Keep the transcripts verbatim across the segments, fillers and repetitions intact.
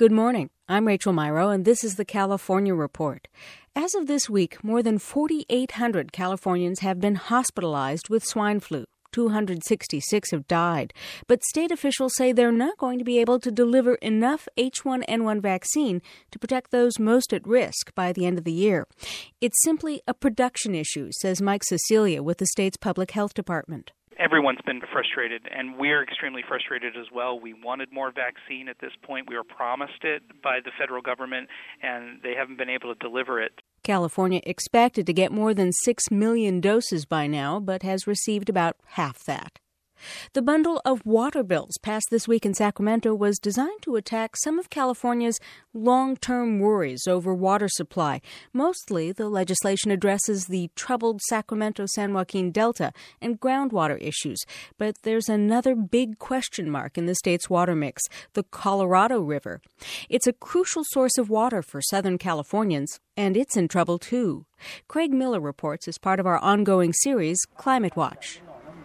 Good morning. I'm Rachel Myrow, and this is the California Report. As of this week, more than forty-eight hundred Californians have been hospitalized with swine flu. two hundred sixty-six have died. But state officials say they're not going to be able to deliver enough H one N one vaccine to protect those most at risk by the end of the year. It's simply a production issue, says Mike Cecilia with the state's public health department. Everyone's been frustrated, and we're extremely frustrated as well. We wanted more vaccine at this point. We were promised it by the federal government, and they haven't been able to deliver it. California expected to get more than six million doses by now, but has received about half that. The bundle of water bills passed this week in Sacramento was designed to attack some of California's long-term worries over water supply. Mostly, the legislation addresses the troubled Sacramento-San Joaquin Delta and groundwater issues. But there's another big question mark in the state's water mix, the Colorado River. It's a crucial source of water for Southern Californians, and it's in trouble, too. Craig Miller reports as part of our ongoing series, Climate Watch.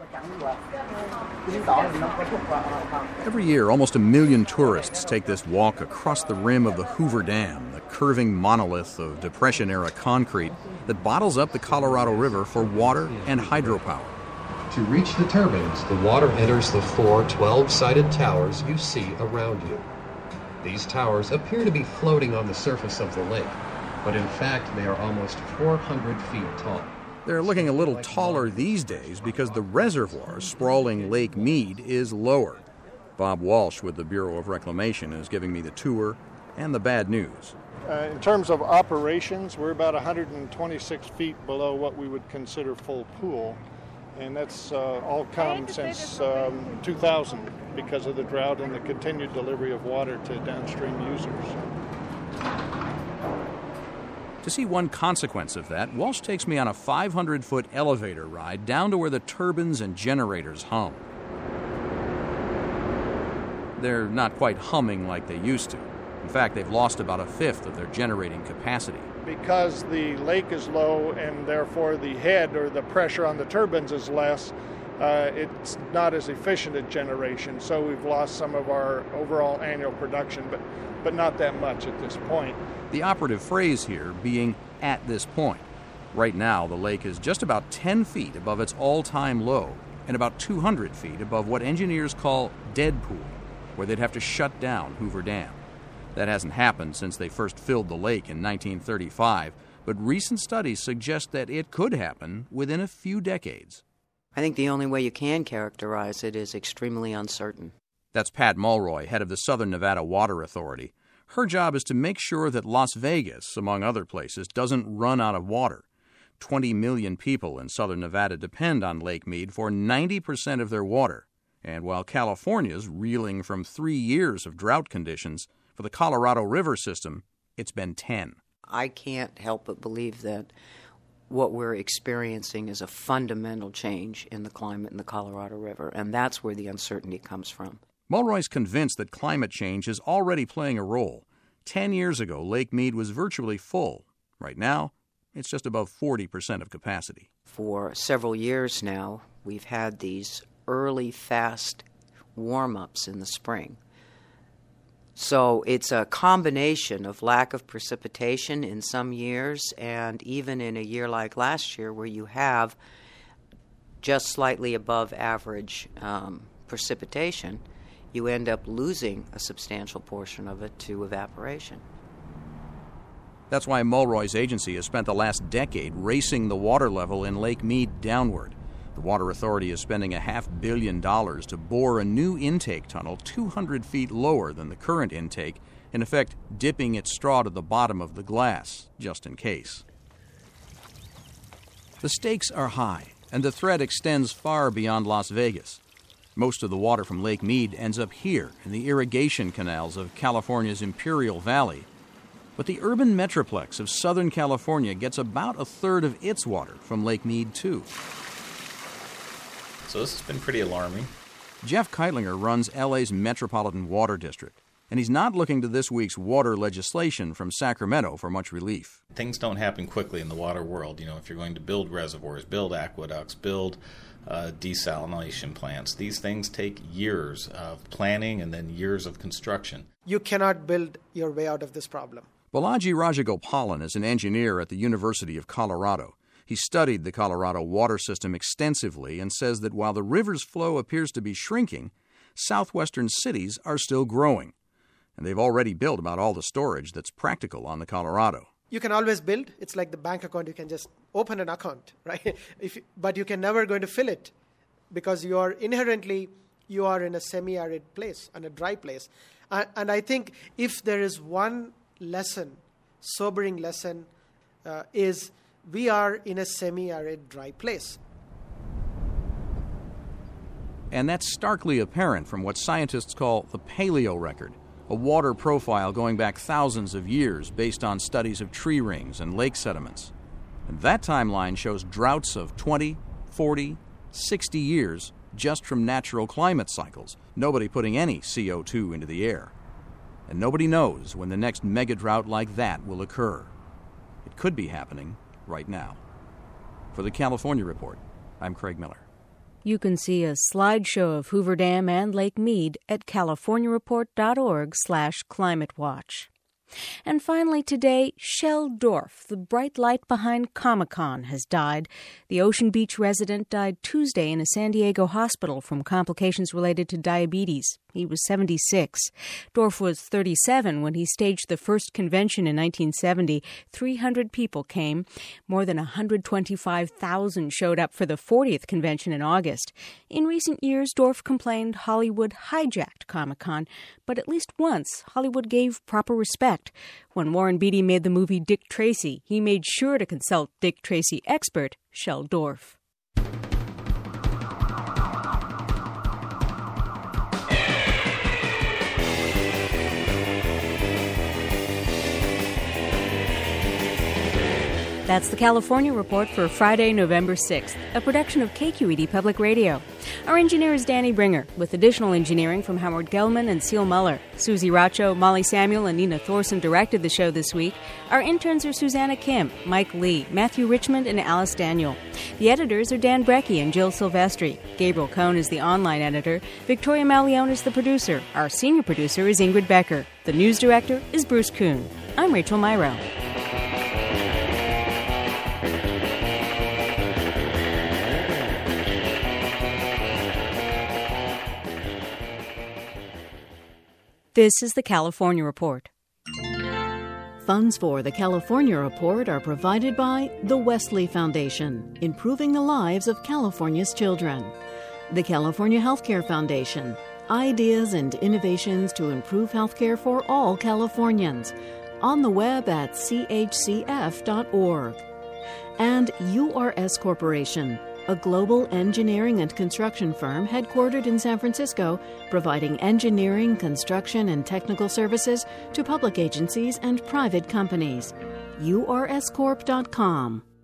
Every year, almost a million tourists take this walk across the rim of the Hoover Dam, the curving monolith of Depression-era concrete that bottles up the Colorado River for water and hydropower. To reach the turbines, the water enters the four twelve-sided towers you see around you. These towers appear to be floating on the surface of the lake, but in fact they are almost four hundred feet tall. They're looking a little taller these days because the reservoir sprawling Lake Mead is lower. Bob Walsh with the Bureau of Reclamation is giving me the tour and the bad news. Uh, in terms of operations, we're about one hundred twenty-six feet below what we would consider full pool, and that's uh, all come since um, two thousand because of the drought and the continued delivery of water to downstream users. To see one consequence of that, Walsh takes me on a five hundred foot elevator ride down to where the turbines and generators hum. They're not quite humming like they used to. In fact, they've lost about a fifth of their generating capacity. Because the lake is low and therefore the head or the pressure on the turbines is less, uh, it's not as efficient a generation. So we've lost some of our overall annual production, but, but not that much at this point. The operative phrase here being at this point. Right now, the lake is just about ten feet above its all-time low and about two hundred feet above what engineers call dead pool, where they'd have to shut down Hoover Dam. That hasn't happened since they first filled the lake in nineteen thirty-five, but recent studies suggest that it could happen within a few decades. I think the only way you can characterize it is extremely uncertain. That's Pat Mulroy, head of the Southern Nevada Water Authority. Her job is to make sure that Las Vegas, among other places, doesn't run out of water. twenty million people in southern Nevada depend on Lake Mead for ninety percent of their water. And while California's reeling from three years of drought conditions, for the Colorado River system, it's been ten. I can't help but believe that what we're experiencing is a fundamental change in the climate in the Colorado River, and that's where the uncertainty comes from. Mulroy's convinced that climate change is already playing a role. Ten years ago, Lake Mead was virtually full. Right now, it's just above forty percent of capacity. For several years now, we've had these early, fast warm-ups in the spring. So it's a combination of lack of precipitation in some years, and even in a year like last year where you have just slightly above average um, precipitation, you end up losing a substantial portion of it to evaporation. That's why Mulroy's agency has spent the last decade racing the water level in Lake Mead downward. The Water Authority is spending a half billion dollars to bore a new intake tunnel two hundred feet lower than the current intake, in effect dipping its straw to the bottom of the glass, just in case. The stakes are high, and the threat extends far beyond Las Vegas. Most of the water from Lake Mead ends up here in the irrigation canals of California's Imperial Valley. But the urban metroplex of Southern California gets about a third of its water from Lake Mead, too. So this has been pretty alarming. Jeff Keitlinger runs L A's Metropolitan Water District. And he's not looking to this week's water legislation from Sacramento for much relief. Things don't happen quickly in the water world. You know, if you're going to build reservoirs, build aqueducts, build uh, desalination plants, these things take years of planning and then years of construction. You cannot build your way out of this problem. Balaji Rajagopalan is an engineer at the University of Colorado. He studied the Colorado water system extensively and says that while the river's flow appears to be shrinking, southwestern cities are still growing. And they've already built about all the storage that's practical on the Colorado. You can always build. It's like the bank account. You can just open an account, right? If you, but you can never going to fill it because you are inherently, you are in a semi-arid place, and a dry place. Uh, and I think if there is one lesson, sobering lesson, uh, is we are in a semi-arid dry place. And that's starkly apparent from what scientists call the paleo record, a water profile going back thousands of years based on studies of tree rings and lake sediments. And that timeline shows droughts of twenty, forty, sixty years just from natural climate cycles, nobody putting any C O two into the air. And nobody knows when the next mega drought like that will occur. It could be happening right now. For the California Report, I'm Craig Miller. You can see a slideshow of Hoover Dam and Lake Mead at californiareport.org slash climatewatch. And finally today, Shel Dorf, the bright light behind Comic-Con, has died. The Ocean Beach resident died Tuesday in a San Diego hospital from complications related to diabetes. He was seventy-six. Dorf was thirty-seven when he staged the first convention in nineteen seventy. three hundred people came. More than one hundred twenty-five thousand showed up for the fortieth convention in August. In recent years, Dorf complained Hollywood hijacked Comic-Con, but at least once Hollywood gave proper respect. When Warren Beatty made the movie Dick Tracy, he made sure to consult Dick Tracy expert Shel Dorf. That's the California Report for Friday, November sixth, a production of K Q E D Public Radio. Our engineer is Danny Bringer, with additional engineering from Howard Gelman and Seal Muller. Susie Racho, Molly Samuel, and Nina Thorson directed the show this week. Our interns are Susanna Kim, Mike Lee, Matthew Richmond, and Alice Daniel. The editors are Dan Brecky and Jill Silvestri. Gabriel Cohn is the online editor. Victoria Malione is the producer. Our senior producer is Ingrid Becker. The news director is Bruce Kuhn. I'm Rachel Myrow. This is the California Report. Funds for the California Report are provided by the Wesley Foundation, improving the lives of California's children. The California Healthcare Foundation, ideas and innovations to improve healthcare for all Californians. On the web at c h c f dot org. And U R S Corporation, a global engineering and construction firm headquartered in San Francisco, providing engineering, construction, and technical services to public agencies and private companies. U R S corp dot com.